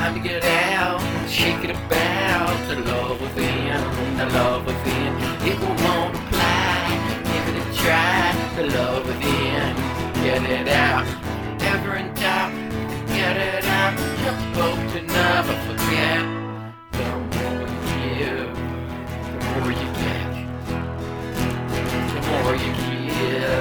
time to get out, shake it about. The love within, the love within, it will multiply. Give it a try, the love within, get it out. Ever in doubt, get it out. You hope to never forget. The more you give, the more you get. The more you give.